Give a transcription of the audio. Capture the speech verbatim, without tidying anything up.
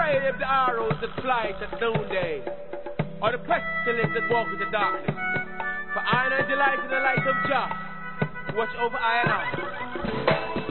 afraid of the arrows that fly at noonday, or the pestilence that walks in the darkness. For I know the light in the light of Jah, watch over I and I.